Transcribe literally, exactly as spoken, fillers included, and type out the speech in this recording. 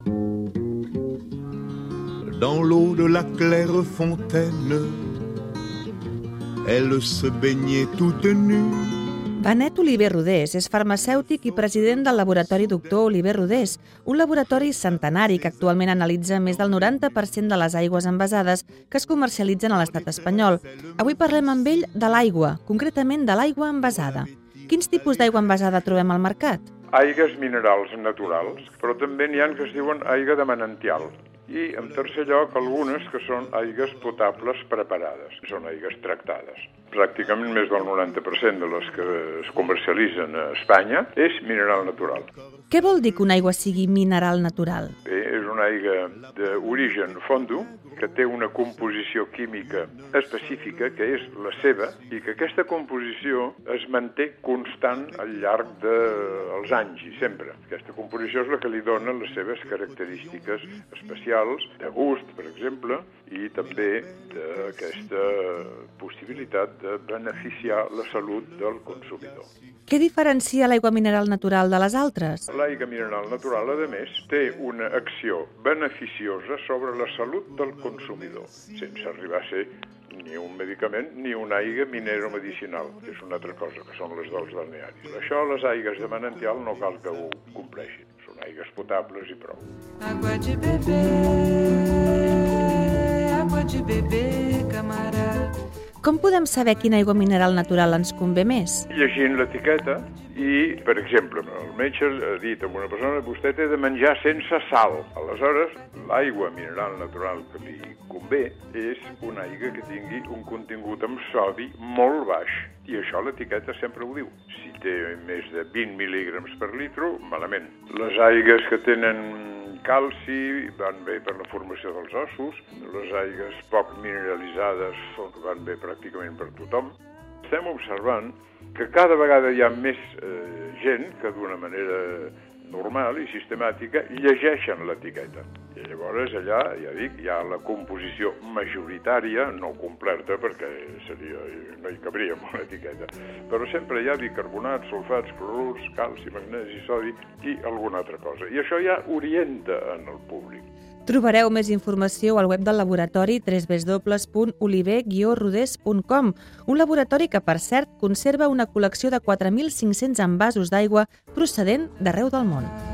Dans l'eau de la claire fontaine, elle se baignait toute nue. Benet Oliver Rodés és farmacèutic i president del laboratori Doctor Oliver Rodés, un laboratori centenari que actualment analitza més del noranta per cent de les aigües envasades que es comercialitzen a l'estat espanyol. Avui parlem amb ell de l'aigua, concretament de l'aigua envasada. Quins tipus d'aigua envasada trobem al mercat? Aigues minerals naturals, però també n'hi ha que es diuen aigua de manantial. I, en tercer lloc, algunes que són aigues potables preparades, són aigues tractades. Pràcticament més del noranta per cent de les que es comercialitzen a Espanya és mineral natural. Què vol dir que una aigua sigui mineral natural? Bé, és una aigua d'origen fondo que té una composició química específica, que és la seva, i que aquesta composició es manté constant al llarg dels anys i sempre. Aquesta composició és la que li dona les seves característiques especials, de gust, per exemple, i també d'aquesta possibilitat de beneficiar la salut del consumidor. Què diferencia l'aigua mineral natural de les altres? L'aigua mineral natural, a més, té una acció beneficiosa sobre la salut del consumidor, sense arribar a ser ni un medicament ni una aigua mineromedicinal, que és una altra cosa, que són les dels balnearis. Això, les aigues de manantial, no cal que ho compleixin. Són aigues potables i prou. Água de bebê, água de bebê, camarada. Com podem saber quina aigua mineral natural ens convé més? Llegint l'etiqueta i, per exemple, el metge ha dit a una persona que vostè té de menjar sense sal. Aleshores, l'aigua mineral natural que li convé és una aigua que tingui un contingut amb sodi molt baix. I això l'etiqueta sempre ho diu. Si té més de vint mil·lígrams per litre, malament. Les aigues que tenen calci van bé per la formació dels ossos, les aigues poc mineralitzades van bé pràcticament per tothom. Estem observant que cada vegada hi ha més eh, gent que d'una manera normal i sistemàtica llegeixen l'etiqueta. I llavors allà, ja dic, hi ha la composició majoritària, no completa perquè seria, no hi cabria amb una etiqueta, però sempre hi ha bicarbonats, sulfats, clorurs, calci, magnesi, sodi i alguna altra cosa. I això ja orienta en el públic. Trobareu més informació al web del laboratori w w w punt oliver guió rodés punt com, un laboratori que, per cert, conserva una col·lecció de quatre mil cinc-cents envasos d'aigua procedent d'arreu del món.